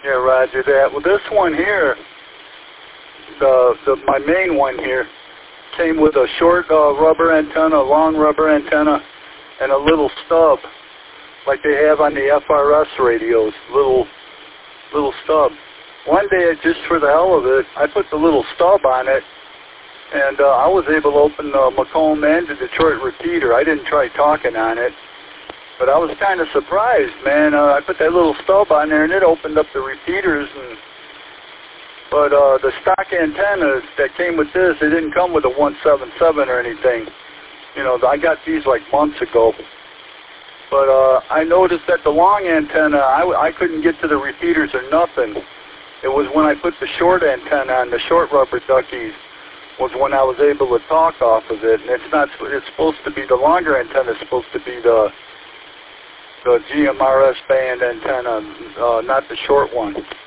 Yeah, roger that. Well, this one here, my main one here, came with a short rubber antenna, a long rubber antenna, and a little stub, like they have on the FRS radios, little stub. One day, just for the hell of it, I put the little stub on it, and I was able to open the Macomb and the Detroit repeater. I didn't try talking on it, but I was kind of surprised, man. I put that little stub on there, and it opened up the repeaters. But the stock antennas that came with this, it didn't come with a 177 or anything. You know, I got these like months ago. But I noticed that the long antenna, I couldn't get to the repeaters or nothing. It was when I put the short antenna on, the short rubber duckies, was when I was able to talk off of it. And it's supposed to be, the longer antenna is supposed to be the GMRS band antenna, not the short one.